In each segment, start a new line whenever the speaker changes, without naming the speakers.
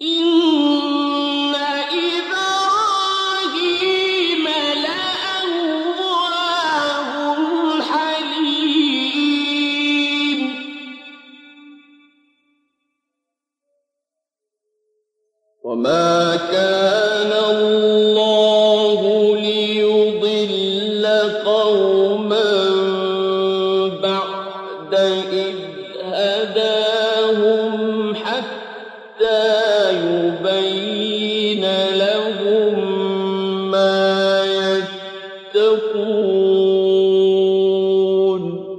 إِنَّ إِبْرَاهِيمَ لَأَوَّاهٌ حَلِيمٌ وَمَا كَانَ اللَّهُ لِيُضِلَّ قَوْمًا بَعْدَ إِذْ هَدَاهُمْ حَتَّىٰ يُبَيِّنَ لَهُم مَّا يَتَّقُونَ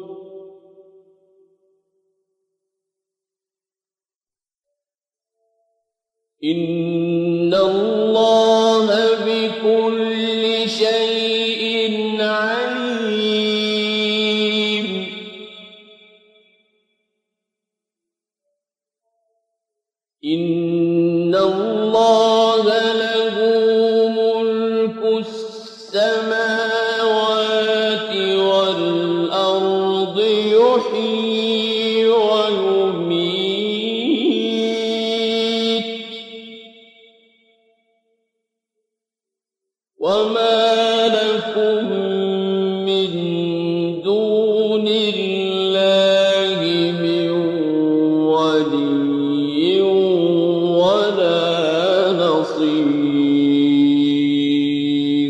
إِنَّ اللَّهَ بِكُلِّ شَيْءٍ عَلِيمٌ إِنَّ اللَّهَ لَهُ مُلْكُ السَّمَاوَاتِ وَالْأَرْضِ يُحْيِي وَيُمِيتُ وَمَا لَكُم مِّن دُونِ اللَّهِ مِن وَلِيٍّ وَلَا نَصِيرٍ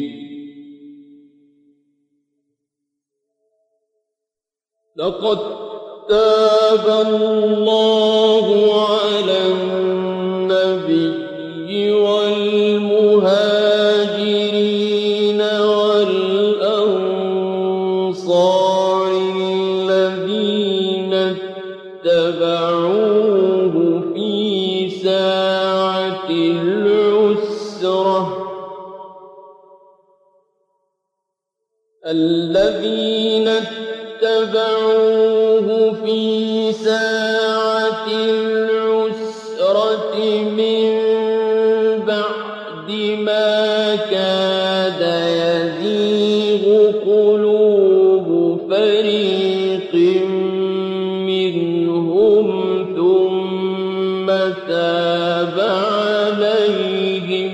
لَقَد تَّابَ اللَّهُ عَلَى النَّبِيِّ وَالْمُهَاجِرِينَ وَالْأَنصَارِ الَّذِينَ اتَّبَعُوهُ فِي سَاعَةِ الْعُسْرَةِ مِن بَعْدِ مَا كَادَ يَزِيغُ قُلُوبُ فَرِيقٍ مِّنْهُمْ ثُمَّ تَابَ عَلَيْهِمْ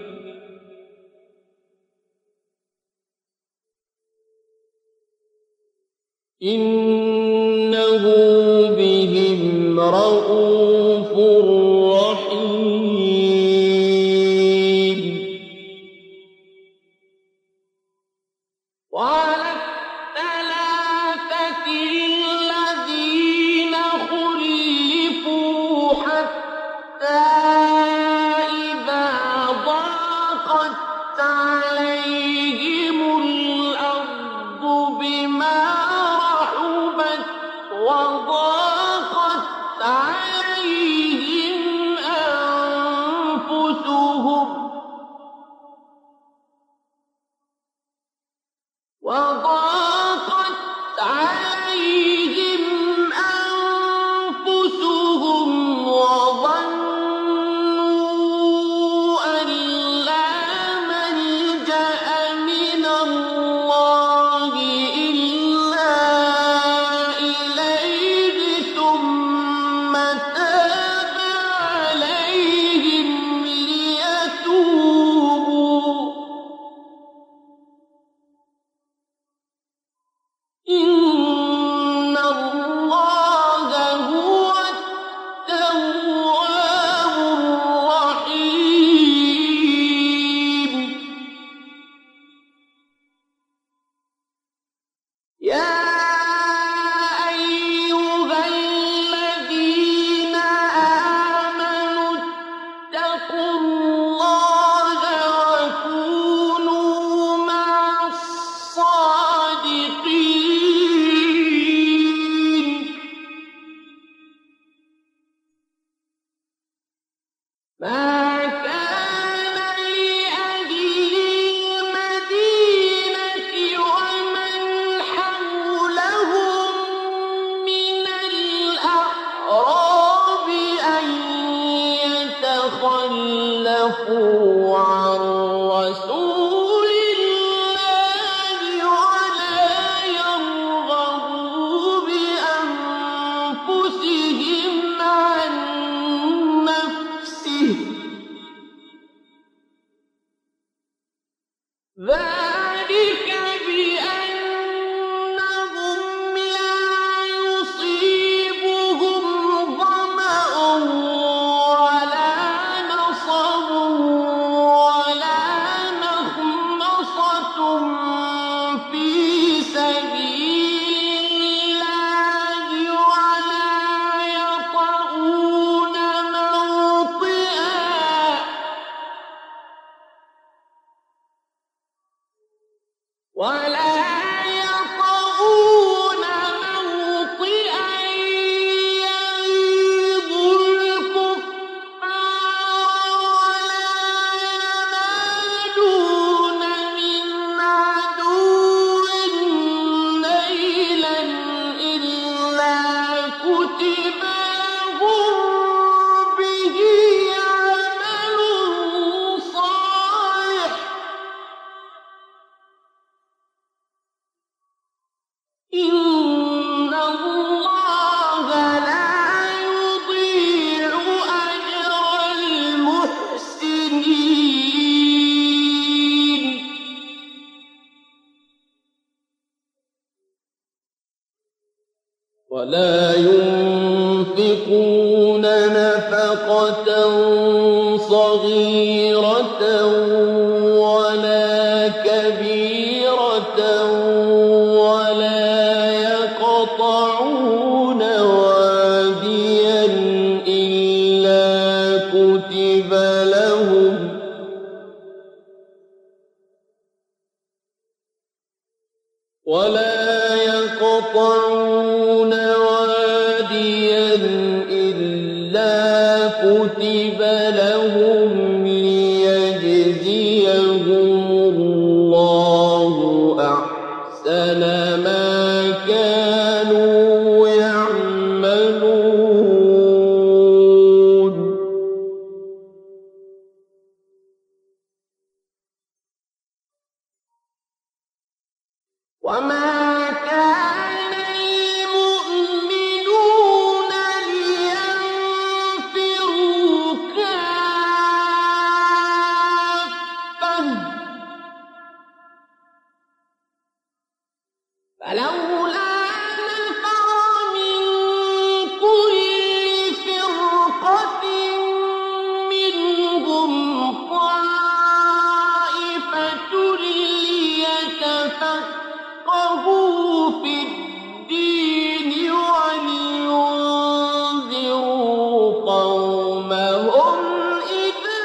إِنَّهُ بِهِمْ رَءُوفٌ رَّحِيمٌ وَعَلَى الثَّلَاثَةِ الَّذِينَ خُلِّفُوا حَتَّىٰ إِذَا ضَاقَتْ عَلَيْهِمُ الْأَرْضُ بِمَا رَحُبَتْ وَضَاقَتْ عَلَيْهِمْ أَنفُسُهُمْ وَظَنُّوا أَن لَّا مَلْجَأَ مِنَ اللَّهِ إِلَّا إِلَيْهِ ثُمَّ تَابَ عَلَيْهِمْ لِيَتُوبُوا إِنَّ اللَّهَ هُوَ التَّوَّابُ الرَّحِيمُ يَا أَيُّهَا الَّذِينَ آمَنُوا اتَّقُوا اللَّهَ وَكُونُوا مَعَ الصَّادِقِينَ مَا كَانَ لِأَهْلِ الْمَدِينَةِ وَمَنْ حَوْلَهُم مِّنَ الْأَعْرَابِ أَن يَتَخَلَّفُوا عَن رَّسُولِ اللَّهِ وَلَا يَرْغَبُوا بِأَنفُسِهِمْ عَن نَّفْسِهِ ولا ينفقون نفقة صغيرة ولا كبيرة ولا يقطعون واديا إلا كتب لهم ليجزيهم الله أحسن ما كانوا يعملون. وما كان المؤمنون لينفروا كافة فلولا نفر من كل فرقة منهم طائفة ليتفقهوا في الدين ولينذروا قومهم إذا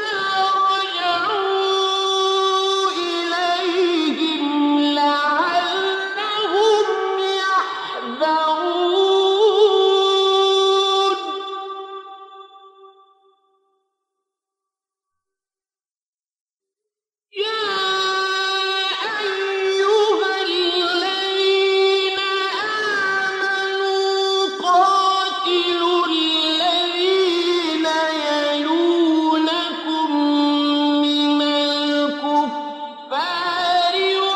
رجعوا إليهم لعلهم يحذرون. يا أيها الذين آمنوا قاتلوا الذين يلونكم من الكفار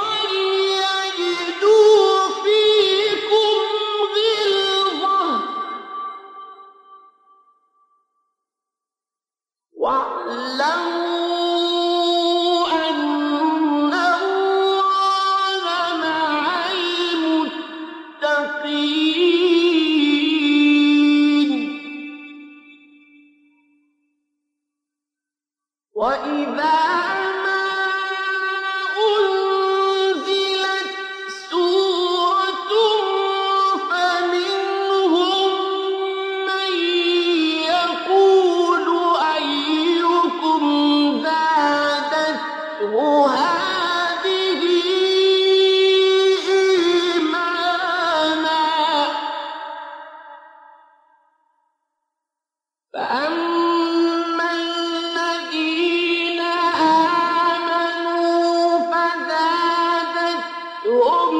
وليجدوا فيكم غلظة واعلموا أن الله مع المتقين. وإذا ما أنزلت سورة فمنهم من يقول أيكم زادته هذه إيمانا فأما الذين آمنوا فزادتهم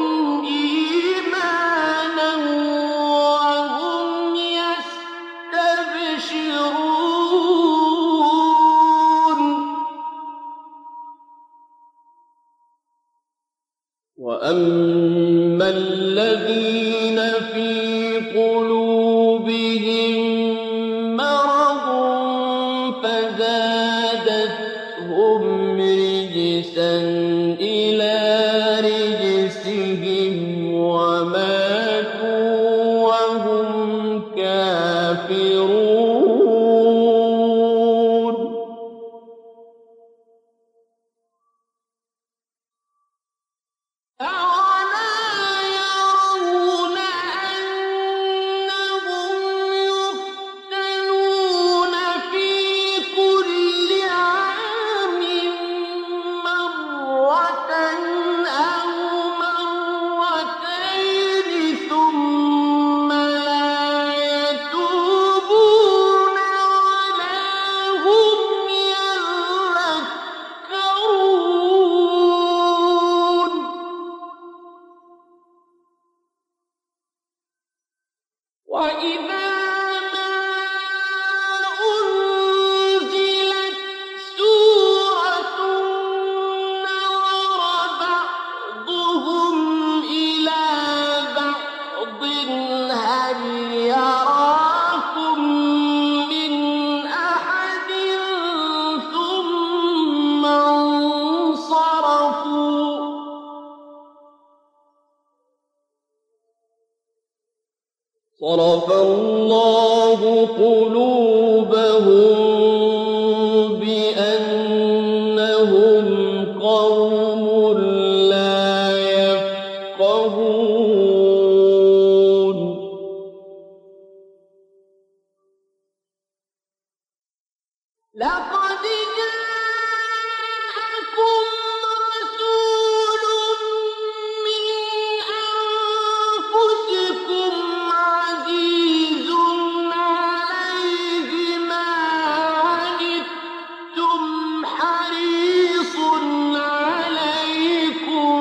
إيمانا وهم يستبشرون. وأما الذين في قلوبهم مرض فزادتهم رجسا إلى رجسهم وماتوا وهم كافرون. أولا يرون أنهم يفتنون في كل عام مرة صرف الله قلوبهم بأنهم قوم لا يفقهون لقد جاءكم رسول من أنفسكم عزيز عليه ما عنتم حريص عليكم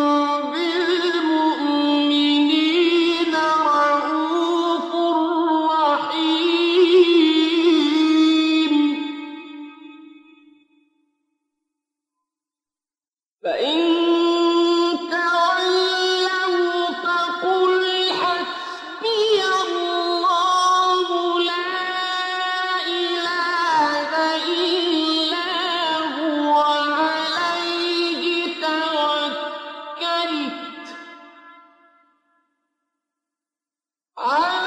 بالمؤمنين رءوف رحيم فإن تولوا فقل حسبي الله لا إله إلا هو عليه توكلت